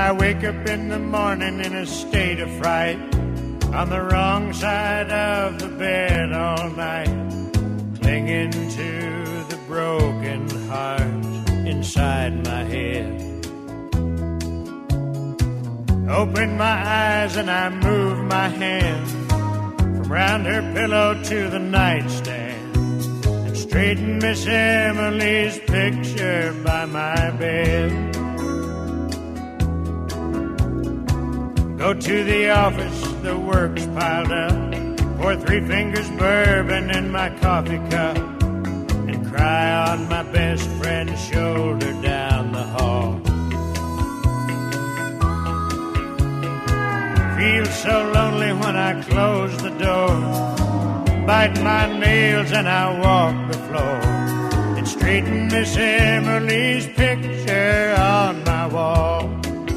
I wake up in the morning in a state of fright, on the wrong side of the bed all night, clinging to the broken heart inside my head. Open my eyes and I move my hand from round her pillow to the nightstand, and straighten Miss Emily's picture by my bed. Go to the office, the work's piled up, pour 3 fingers bourbon in my coffee cup, and cry on my best friend's shoulder down the hall. Feel so lonely when I close the door, bite my nails and I walk the floor, and straighten Miss Emily's picture on my wall.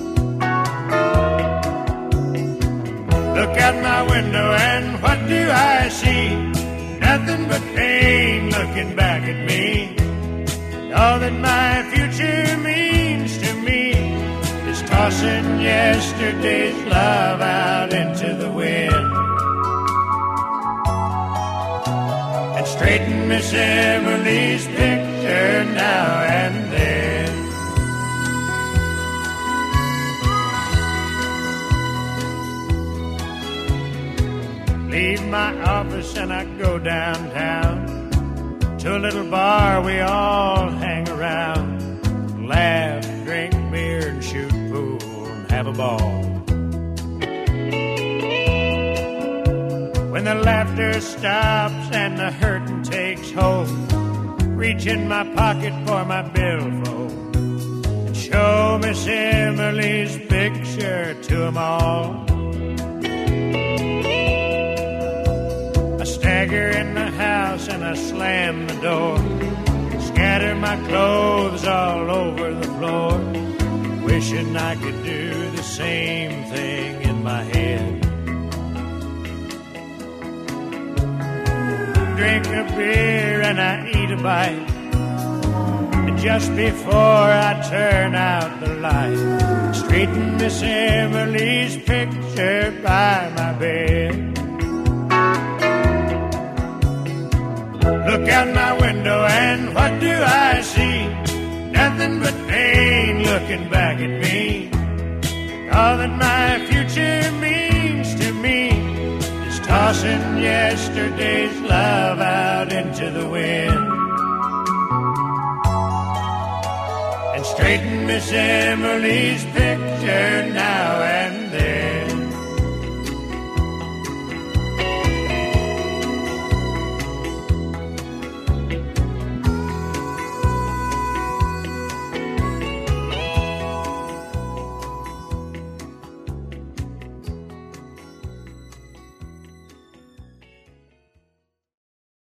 Look out my window and what do I see? Nothing but pain looking back at me. All that my future means to me is tossing yesterday's love out into the wind, and straighten Miss Emily's picture now and then. Leave my office and I go downtown to a little bar we all hang around, laugh, drink beer and shoot pool and have a ball. When the laughter stops and the hurting takes hold, reach in my pocket for my billfold and show Miss Emily's picture to 'em all. I stagger in the house and I slam the door, scatter my clothes all over the floor, wishing I could do the same thing in my head. Drink a beer and I eat a bite, and just before I turn out the light, straighten Miss Emily's picture by my bed. Look out my window and what do I see? Nothing but pain looking back at me. All that my future means to me is tossing yesterday's love out into the wind, and straighten Miss Emily's picture now